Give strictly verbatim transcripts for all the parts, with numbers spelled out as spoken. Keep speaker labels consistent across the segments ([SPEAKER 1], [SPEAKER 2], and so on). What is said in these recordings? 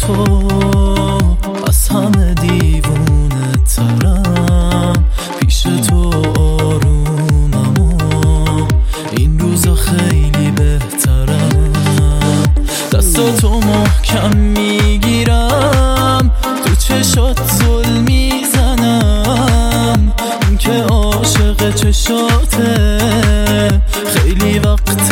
[SPEAKER 1] تو از همه دیوونه ترم، پیش تو آرومم و این روزا خیلی بهترم. دستاتو محکم میگیرم، تو چشات زل میزنم، این که عاشق چشاته خیلی وقت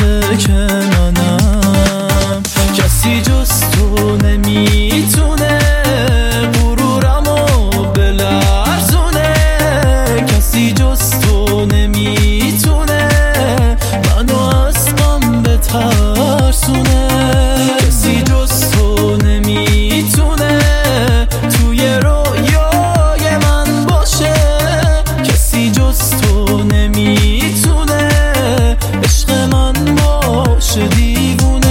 [SPEAKER 1] کنانم. کسی جز تو نمیتونه غرورمو بلرزونه، کسی جز تو نمیتونه منو از غم بترسونه، کسی جز تو نمیتونه توی رویای من باشه، کسی جز تو نمیتونه عشق من باشه دیوونه.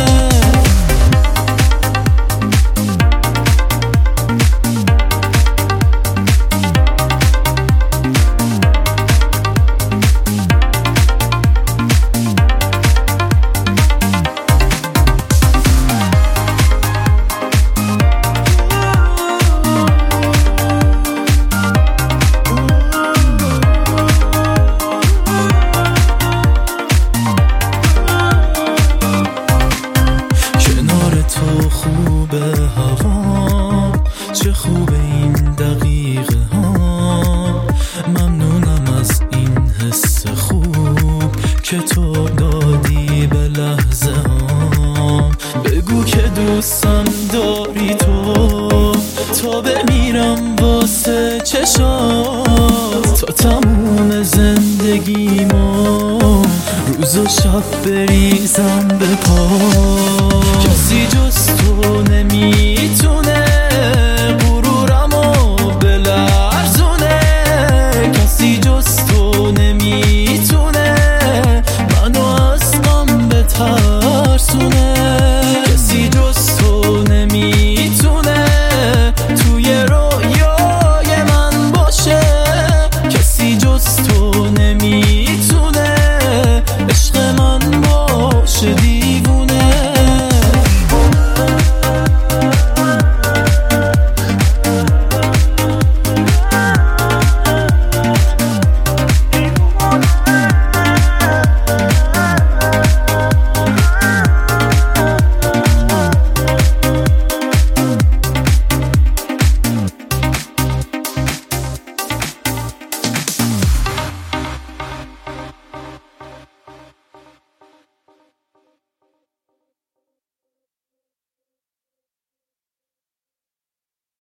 [SPEAKER 1] تو خوبه هوا، چه خوبه این دقیقه ها، ممنونم از این حس خوب که تو دادی به لحظه ها. بگو که دوستم داری تو، تا بمیرم واسه چشات، تا تموم زندگیمو روز و شب بریزم به پا. کسی جز تو نمیتونه غرورمو بلرزونه، کسی جز تو نمیتونه منو از غم بترسونه، کسی جز تو نمیتونه توی رویای من باشه، کسی جز تو نمیتونه عشق من باشه دیوونه.